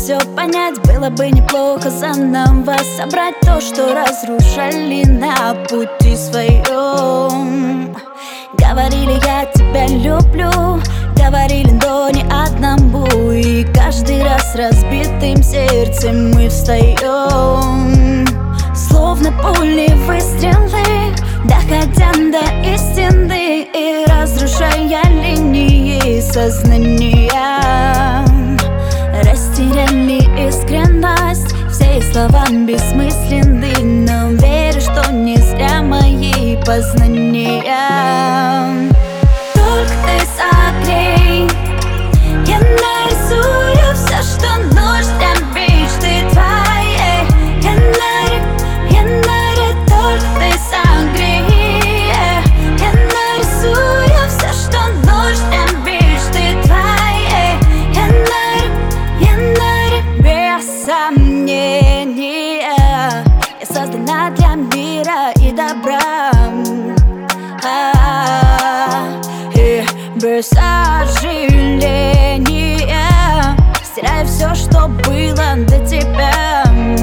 все понять, было бы неплохо заново собрать то, что разрушали на пути своем. Говорили, я тебя люблю, говорили, но не одному. И каждый раз разбитым сердцем мы встаем, словно пули выстрелы, доходя до истины и разрушая линии сознания. Растеряли искренность, все слова бессмысленны, но верю, что не зря мои познания. Только ты согрей, я нарисую все, что нужно мечты твоей. Я нарю, только ты согрей, я нарисую все, что нужно мечты твоей. Я нарю без сомнения. Я создана для мира и добра, и без сожаления стираю все, что было до тебя.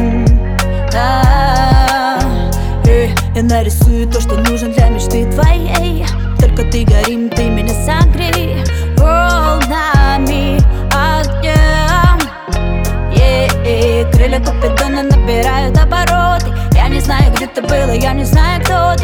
И я нарисую то, что нужно для мечты твоей. Только ты горим, ты меня согрей волнами огня. Крылья Купидона набирают обороты. Я не знаю, где ты была, я не знаю, кто